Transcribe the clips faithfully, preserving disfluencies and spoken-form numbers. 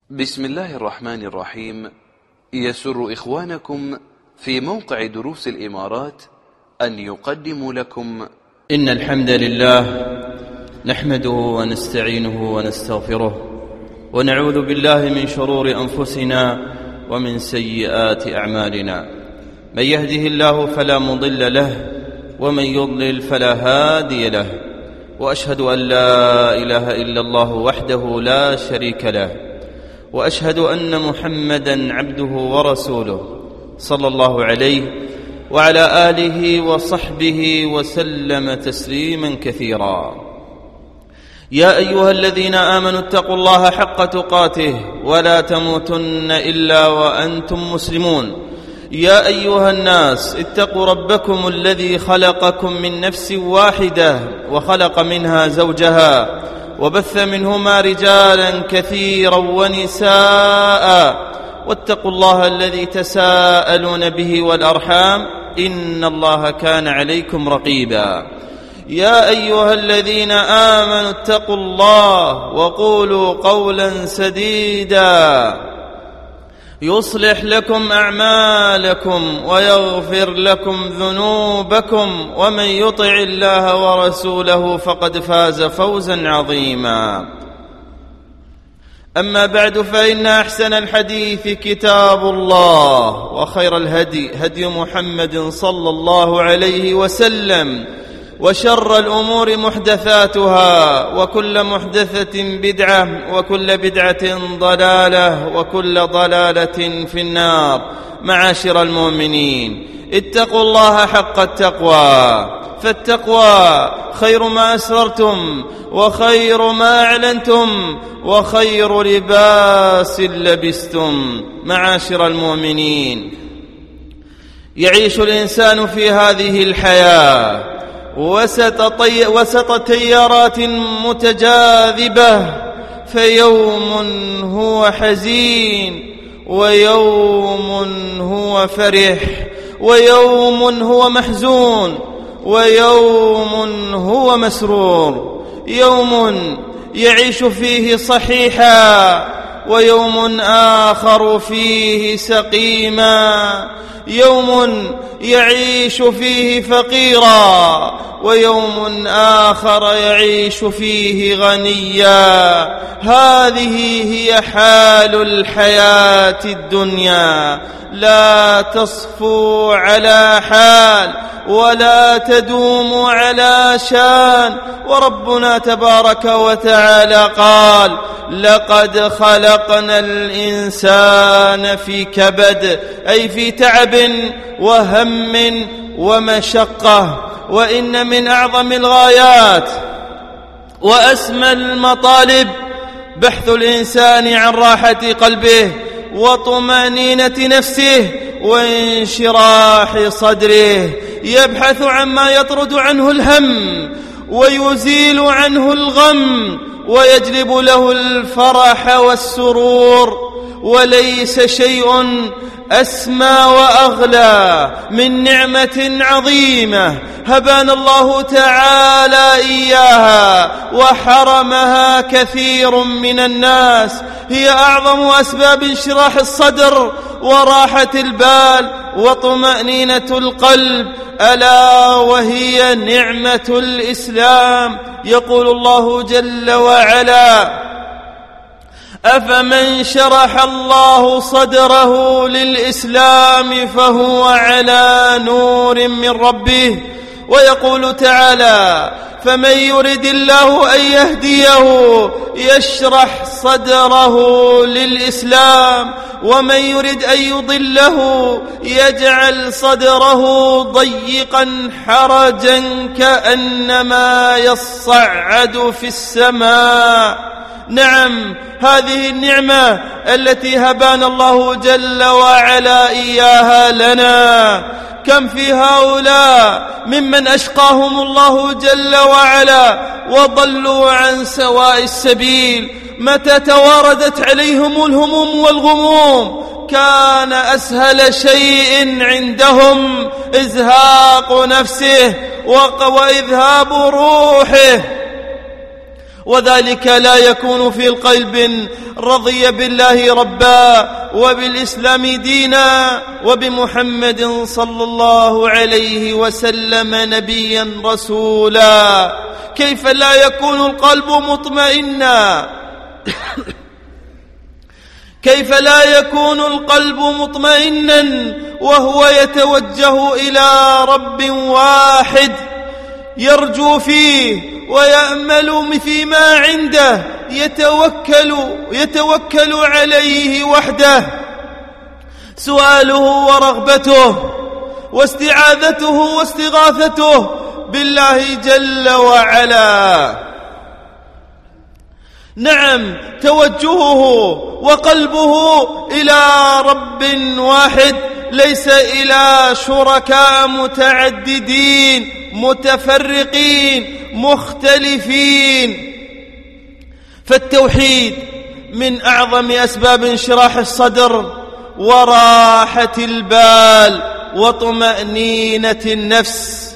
بسم الله الرحمن الرحيم. يسر إخوانكم في موقع دروس الإمارات أن يقدموا لكم إن الحمد لله نحمده ونستعينه ونستغفره ونعوذ بالله من شرور أنفسنا ومن سيئات أعمالنا. من يهده الله فلا مضل له ومن يضلل فلا هادي له، وأشهد أن لا إله إلا الله وحده لا شريك له، وأشهد أن محمدًا عبده ورسوله صلى الله عليه وعلى آله وصحبه وسلم تسليما كثيرا. يا أيها الذين آمنوا اتقوا الله حق تقاته ولا تموتن إلا وأنتم مسلمون. يا أيها الناس اتقوا ربكم الذي خلقكم من نفس واحدة وخلق منها زوجها وبث منهما رجالا كثيرا ونساء، واتقوا الله الذي تساءلون به والأرحام إن الله كان عليكم رقيبا. يا أيها الذين آمنوا اتقوا الله وقولوا قولا سديدا يصلح لكم أعمالكم ويغفر لكم ذنوبكم، ومن يطع الله ورسوله فقد فاز فوزا عظيما. أما بعد، فإن أحسن الحديث كتاب الله، وخير الهدي هدي محمد صلى الله عليه وسلم، وشر الأمور محدثاتها، وكل محدثة بدعة، وكل بدعة ضلالة، وكل ضلالة في النار. معاشر المؤمنين، اتقوا الله حق التقوى، فالتقوى خير ما أسررتم، وخير ما أعلنتم، وخير لباس لبستم. معاشر المؤمنين، يعيش الإنسان في هذه الحياة وسط, طي... وسط تيارات متجاذبة، فيوم هو حزين، ويوم هو فرح، ويوم هو محزون، ويوم هو مسرور، يوم يعيش فيه صحيحا، ويوم آخر فيه سقيما، يوم يعيش فيه فقيرا، ويوم آخر يعيش فيه غنيا. هذه هي حال الحياة الدنيا، لا تصفو على حال ولا تدوم على شان. وربنا تبارك وتعالى قال: لقد خلقنا الإنسان في كبد، أي في تعب وهم ومشقة. وإن من أعظم الغايات وأسمى المطالب بحث الإنسان عن راحة قلبه وطمأنينة نفسه وانشراح صدره، يبحث عما يطرد عنه الهم ويزيل عنه الغم ويجلب له الفرح والسرور. وليس شيء أسمى وأغلى من نعمة عظيمة هبانا الله تعالى إياها وحرمها كثير من الناس، هي أعظم أسباب انشراح الصدر وراحة البال وطمأنينة القلب، ألا وهي نعمة الإسلام. يقول الله جل وعلا: أفمن شرح الله صدره للإسلام فهو على نور من ربه. ويقول تعالى: فمن يرد الله أن يهديه يشرح صدره للإسلام، ومن يرد أن يضله يجعل صدره ضيقا حرجا كأنما يصعد في السماء. نعم، هذه النعمة التي هبانا الله جل وعلا إياها لنا. كم في هؤلاء ممن أشقاهم الله جل وعلا وضلوا عن سواء السبيل، متى تواردت عليهم الهموم والغموم كان أسهل شيء عندهم إزهاق نفسه وإذهاب روحه. وذلك لا يكون في قلب رضي بالله ربا وبالإسلام دينا وبمحمد صلى الله عليه وسلم نبيا رسولا. كيف لا يكون القلب مطمئنا كيف لا يكون القلب مطمئنا وهو يتوجه إلى رب واحد يرجو فيه ويأمل فيما عنده، يتوكل يتوكل عليه وحده، سؤاله ورغبته واستعاذته واستغاثته بالله جل وعلا. نعم، توجهه وقلبه إلى رب واحد، ليس إلى شركاء متعددين متفرقين مختلفين. فالتوحيد من أعظم أسباب انشراح الصدر وراحة البال وطمأنينة النفس.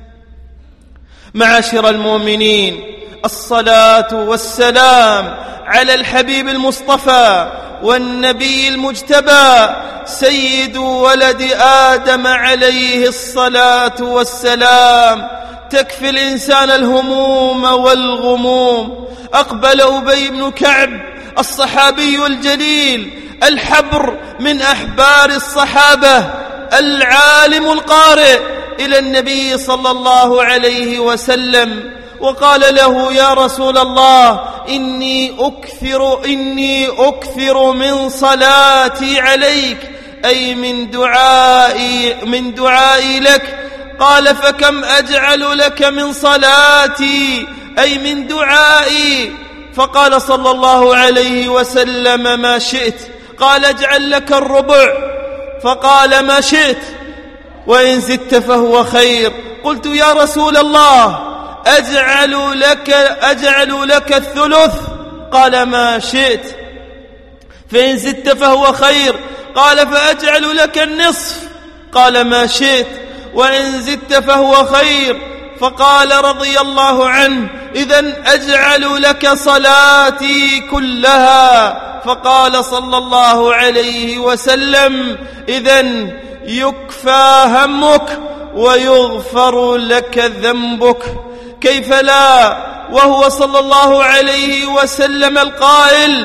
معاشر المؤمنين، الصلاة والسلام على الحبيب المصطفى والنبي المجتبى سيد ولد آدم عليه الصلاة والسلام تكفي الإنسان الهموم والغموم. أقبل أبي بن كعب الصحابي الجليل الحبر من أحبار الصحابة العالم القارئ إلى النبي صلى الله عليه وسلم وقال له: يا رسول الله، إني أكثر, إني أكثر من صلاتي عليك، أي من دعائي, من دعائي لك. قال: فكم أجعل لك من صلاتي، أي من دعائي؟ فقال صلى الله عليه وسلم: ما شئت. قال: اجعل لك الربع. فقال: ما شئت، وإن زدت فهو خير. قلت: يا رسول الله، أجعل لك, أجعل لك الثلث. قال: ما شئت، فإن زدت فهو خير. قال: فأجعل لك النصف. قال: ما شئت، وإن زدت فهو خير. فقال رضي الله عنه: إذن أجعل لك صلاتي كلها. فقال صلى الله عليه وسلم: إذن يكفى همك ويغفر لك ذنبك. كيف لا وهو صلى الله عليه وسلم القائل: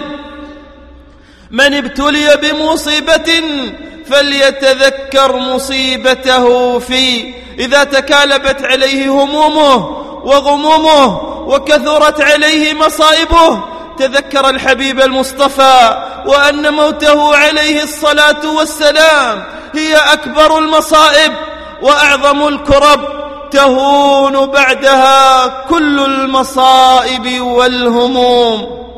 من ابتلي بمصيبة فليتذكر مصيبته في إذا تكالبت عليه همومه وغمومه وكثرت عليه مصائبه، تذكر الحبيب المصطفى وأن موته عليه الصلاة والسلام هي أكبر المصائب وأعظم الكرب، تهون بعدها كل المصائب والهموم.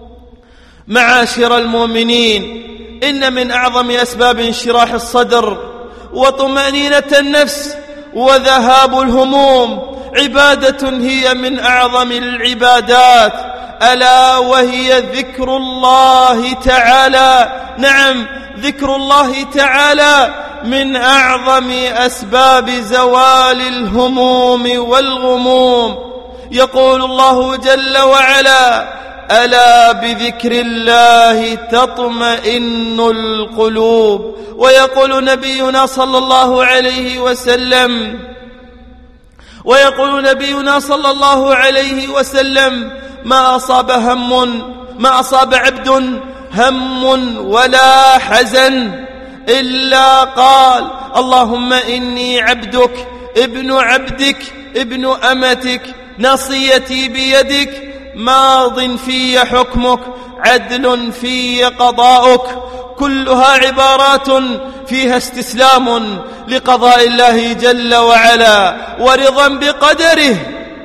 معاشر المؤمنين، إن من أعظم أسباب انشراح الصدر وطمأنينة النفس وذهاب الهموم عبادة هي من أعظم العبادات، ألا وهي ذكر الله تعالى. نعم، ذكر الله تعالى من أعظم أسباب زوال الهموم والغموم. يقول الله جل وعلا: ألا بذكر الله تطمئن القلوب. ويقول نبينا صلى الله عليه وسلم ويقول نبينا صلى الله عليه وسلم: ما أصاب هم ما أصاب عبد هم ولا حزن إلا قال: اللهم إني عبدك ابن عبدك ابن أمتك ناصيتي بيدك ماض في حكمك عدل في قضاؤك. كلها عبارات فيها استسلام لقضاء الله جل وعلا ورضا بقدره.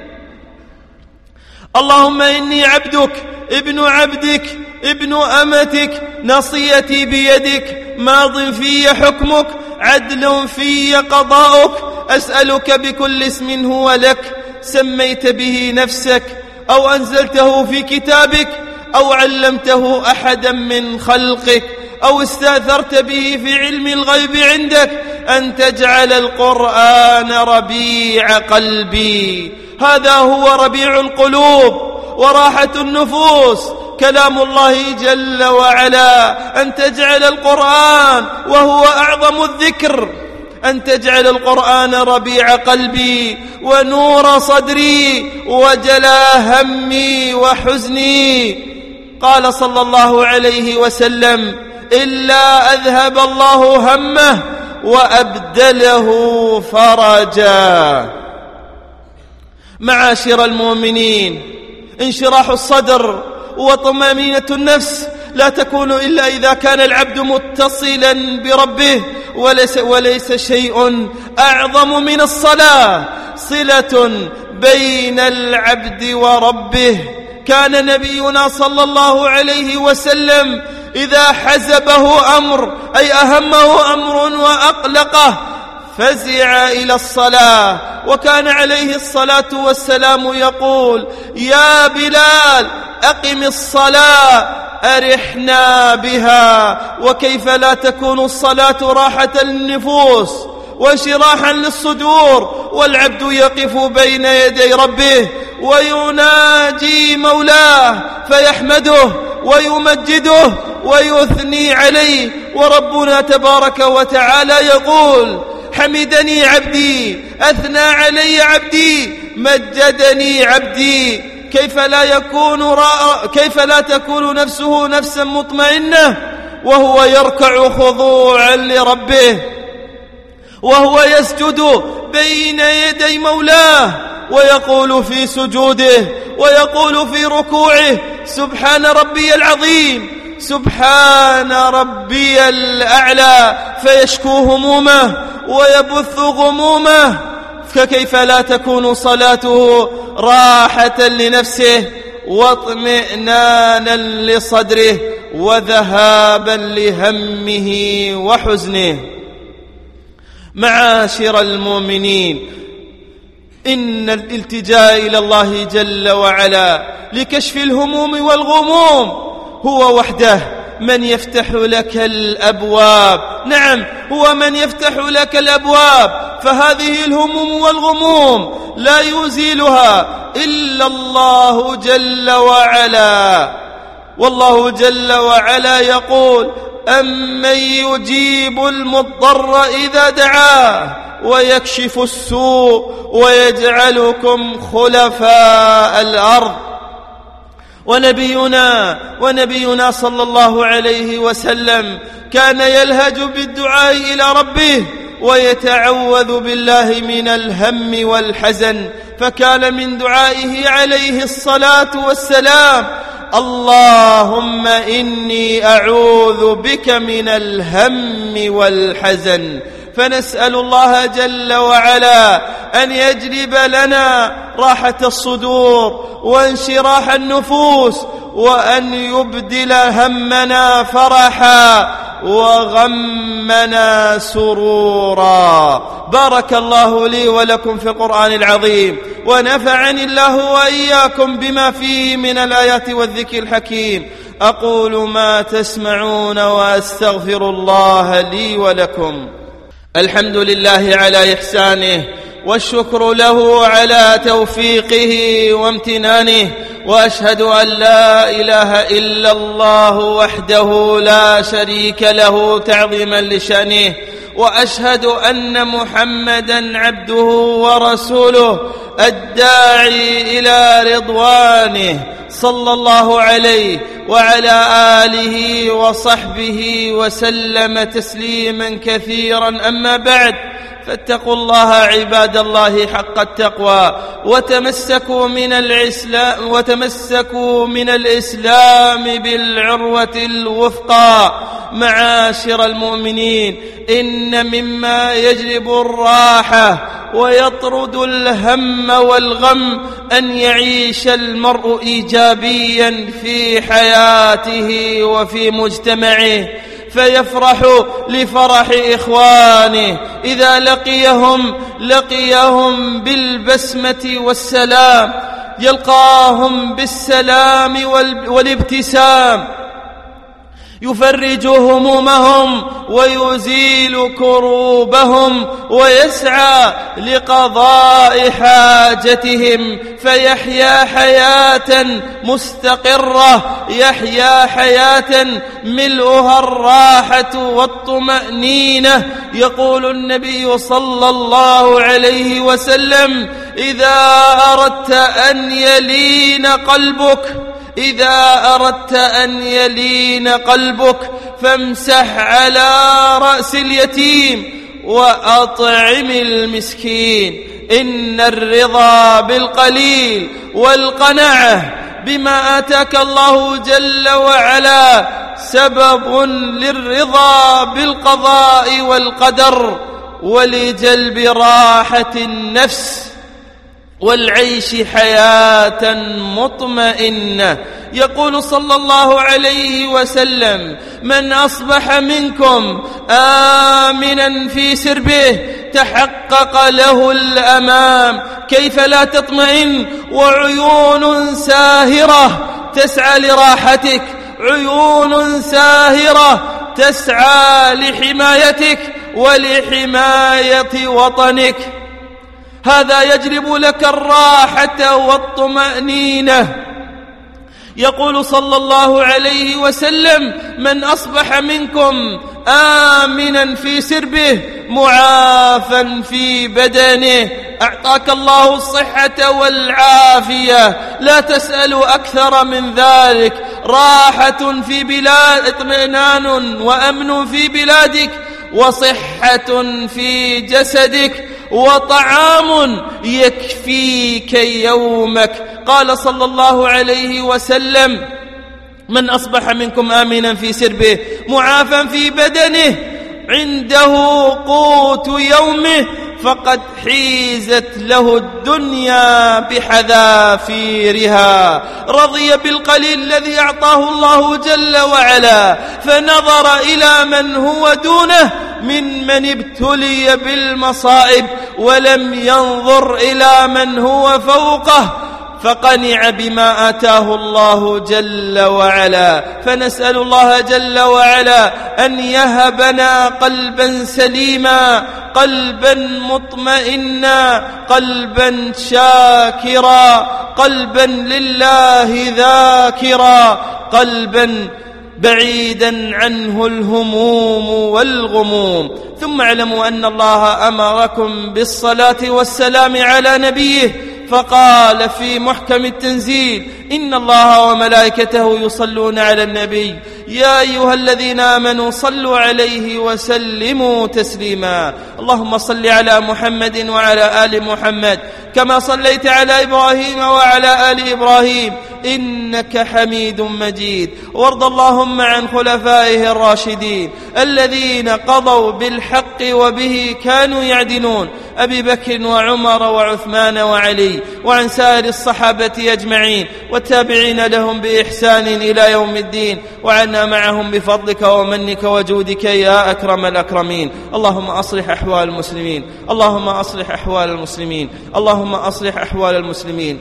اللهم إني عبدك ابن عبدك ابن أمتك ناصيتي بيدك ماض في حكمك عدل في قضاؤك. أسألك بكل اسم هو لك سميت به نفسك أو أنزلته في كتابك أو علمته أحدا من خلقك أو استأثرت به في علم الغيب عندك أن تجعل القرآن ربيع قلبي. هذا هو ربيع القلوب وراحة النفوس كلام الله جل وعلا، أن تجعل القرآن وهو أعظم الذكر، أن تجعل القرآن ربيع قلبي ونور صدري وجلاء همي وحزني. قال صلى الله عليه وسلم: إلا أذهب الله همه وأبدله فرجا. معاشر المؤمنين، انشراح الصدر وطمأنينة النفس لا تكون إلا إذا كان العبد متصلا بربه، وليس, وليس شيء أعظم من الصلاة، صلة بين العبد وربه. كان نبينا صلى الله عليه وسلم إذا حزبه أمر، أي أهمه أمر وأقلقه، فزع إلى الصلاة، وكان عليه الصلاة والسلام يقول: يا بلال أقم الصلاة أرحنا بها. وكيف لا تكون الصلاة راحة للنفوس وانشراحا للصدور والعبد يقف بين يدي ربه ويناجي مولاه فيحمده ويمجده ويثني عليه. وربنا تبارك وتعالى يقول: حمدني عبدي، أثنى علي عبدي، مجدني عبدي. كيف لا يكون راء كيف لا تكون نفسه نفسا مطمئنة وهو يركع خضوعا لربه، وهو يسجد بين يدي مولاه، ويقول في سجوده ويقول في ركوعه: سبحان ربي العظيم، سبحان ربي الأعلى، فيشكو همومه ويبث غمومه. فكيف لا تكون صلاته راحة لنفسه واطمئنانا لصدره وذهابا لهمه وحزنه. معاشر المؤمنين، إن الالتجاء إلى الله جل وعلا لكشف الهموم والغموم هو وحده من يفتح لك الأبواب. نعم، هو من يفتح لك الأبواب، فهذه الهموم والغموم لا يزيلها إلا الله جل وعلا. والله جل وعلا يقول: أمن يجيب المضطر إذا دعاه ويكشف السوء ويجعلكم خلفاء الأرض. ونبينا ونبينا صلى الله عليه وسلم كان يلهج بالدعاء إلى ربه ويتعوذ بالله من الهم والحزن، فكان من دعائه عليه الصلاة والسلام: اللهم إني أعوذ بك من الهم والحزن. فنسأل الله جل وعلا أن يجلب لنا راحة الصدور وانشراح النفوس، وأن يبدل همنا فرحا وغمنا سرورا. بارك الله لي ولكم في القرآن العظيم، ونفعني الله وإياكم بما فيه من الآيات والذكر الحكيم. أقول ما تسمعون وأستغفر الله لي ولكم. الحمد لله على إحسانه، والشكر له على توفيقه وامتنانه، وأشهد أن لا إله إلا الله وحده لا شريك له تعظيما لشأنه، وأشهد أن محمدا عبده ورسوله الداعي إلى رضوانه، صلى الله عليه وعلى آله وصحبه وسلم تسليما كثيرا. أما بعد، فاتقوا الله عباد الله حق التقوى، وتمسكوا من الإسلام وتمسكوا من الإسلام بالعروة الوثقى. معاشر المؤمنين، إن مما يجلب الراحة ويطرد الهم والغم أن يعيش المرء إيجابيا في حياته وفي مجتمعه، فيفرح لفرح إخوانه، إذا لقيهم لقيهم بالبسمة والسلام، يلقاهم بالسلام والابتسام، يفرج همومهم ويزيل كروبهم ويسعى لقضاء حاجتهم، فيحيا حياة مستقرة، يحيا حياة ملؤها الراحة والطمأنينة. يقول النبي صلى الله عليه وسلم: إذا أردت أن يلين قلبك إذا أردت أن يلين قلبك فامسح على رأس اليتيم وأطعم المسكين. إن الرضا بالقليل والقناعة بما آتاك الله جل وعلا سبب للرضا بالقضاء والقدر ولجلب راحة النفس والعيش حياة مطمئنة. يقول صلى الله عليه وسلم: من أصبح منكم آمنا في سربه تحقق له الأمام. كيف لا تطمئن وعيون ساهرة تسعى لراحتك، عيون ساهرة تسعى لحمايتك ولحماية وطنك. هذا يجلب لك الراحة والطمأنينة. يقول صلى الله عليه وسلم: من أصبح منكم آمنا في سربه معافا في بدنه أعطاك الله الصحة والعافية. لا تسأل أكثر من ذلك. راحة في بلاد، اطمئنان وأمن في بلادك، وصحة في جسدك، وطعام يكفيك يومك. قال صلى الله عليه وسلم: من أصبح منكم آمنا في سربه معافا في بدنه عنده قوت يومه فقد حيزت له الدنيا بحذافيرها. رضي بالقليل الذي أعطاه الله جل وعلا فنظر إلى من هو دونه من من ابتلي بالمصائب، ولم ينظر إلى من هو فوقه فقنع بما آتاه الله جل وعلا. فنسأل الله جل وعلا أن يهبنا قلبا سليما، قلبا مطمئنا، قلبا شاكرا، قلبا لله ذاكرا، قلبا بعيدا عنه الهموم والغموم. ثم اعلموا أن الله أمركم بالصلاة والسلام على نبيه، فقال في محكم التنزيل: إن الله وملائكته يصلون على النبي يا أيها الذين آمنوا صلوا عليه وسلموا تسليما. اللهم صل على محمد وعلى آل محمد كما صليت على إبراهيم وعلى آل إبراهيم إنك حميد مجيد. وارض اللهم عن خلفائه الراشدين الذين قضوا بالحق وبه كانوا يعدلون، أبي بكر وعمر وعثمان وعلي، وعن سائر الصحابة أجمعين والتابعين لهم بإحسان إلى يوم الدين، وعنا معهم بفضلك ومنك وجودك يا أكرم الأكرمين. اللهم أصلح أحوال المسلمين، اللهم أصلح أحوال المسلمين، اللهم أصلح أحوال المسلمين.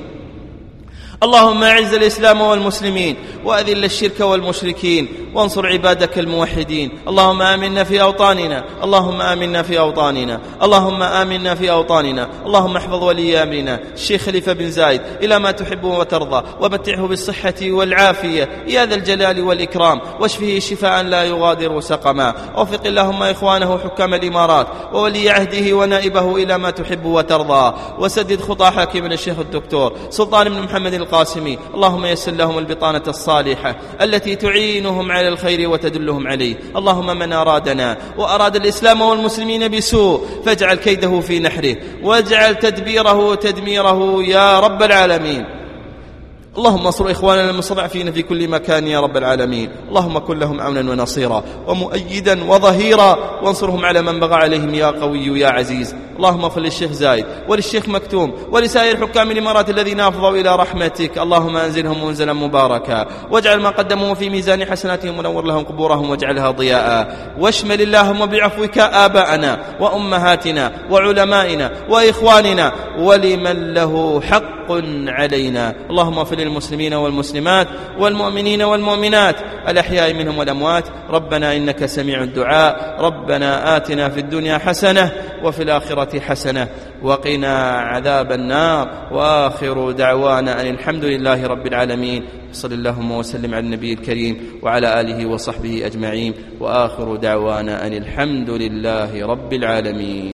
اللهم أعز الإسلام والمسلمين وأذل الشرك والمشركين وانصر عبادك الموحدين. اللهم آمنا في أوطاننا، اللهم آمنا في أوطاننا، اللهم آمنا في أوطاننا. اللهم احفظ ولي أمرنا الشيخ خليفة بن زايد إلى ما تحب وترضى، ومتعه بالصحة والعافية يا ذا الجلال والإكرام، واشفه شفاء لا يغادر سقما. وفق اللهم إخوانه حكام الإمارات وولي عهده ونائبه إلى ما تحب وترضى، وسدد خطى حاكمنا الشيخ الدكتور سلطان بن محمد القاسمي. اللهم يسر لهم البطانة الصالحة التي تعينهم على الخير وتدلهم عليه. اللهم من أرادنا وأراد الإسلام والمسلمين بسوء فاجعل كيده في نحره، واجعل تدبيره تدميره يا رب العالمين. اللهم انصر إخواننا المستضعفين في كل مكان يا رب العالمين. اللهم كن لهم عونا ونصيرا ومؤيدا وظهيرا، وانصرهم على من بغى عليهم يا قوي يا عزيز. اللهم اغفر للشيخ زايد وللشيخ مكتوم ولسائر حكام الإمارات الذين أفضوا إلى رحمتك. اللهم أنزلهم منزلا مباركا، واجعل ما قدموا في ميزان حسناتهم ونور لهم قبورهم واجعلها ضياء. واشمل اللهم بعفوك آباءنا وأمهاتنا وعلمائنا وإخواننا ولمن له حق حق علينا. اللهم اغفر للمسلمين والمسلمات والمؤمنين والمؤمنات الأحياء منهم والأموات. ربنا إنك سميع الدعاء. ربنا آتنا في الدنيا حسنة وفي الآخرة حسنة وقنا عذاب النار. وآخر دعوانا أن الحمد لله رب العالمين. صلى اللهم وسلم على النبي الكريم وعلى آله وصحبه أجمعين. وآخر دعوانا أن الحمد لله رب العالمين.